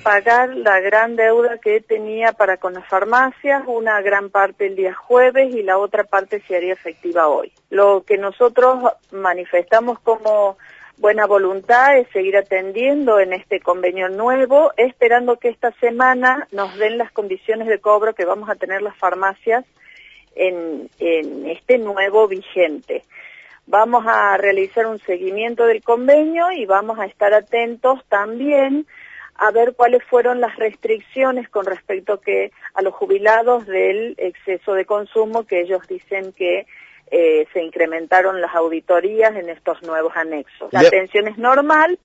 pagar la gran deuda que tenía para con las farmacias, una gran parte el día jueves y la otra parte se haría efectiva hoy. Lo que nosotros manifestamos como buena voluntad es seguir atendiendo en este convenio nuevo, esperando que esta semana nos den las condiciones de cobro que vamos a tener las farmacias en este nuevo vigente. Vamos a realizar un seguimiento del convenio y vamos a estar atentos también a ver cuáles fueron las restricciones con respecto a los jubilados del exceso de consumo, que ellos dicen que se incrementaron las auditorías en estos nuevos anexos. La atención es normal,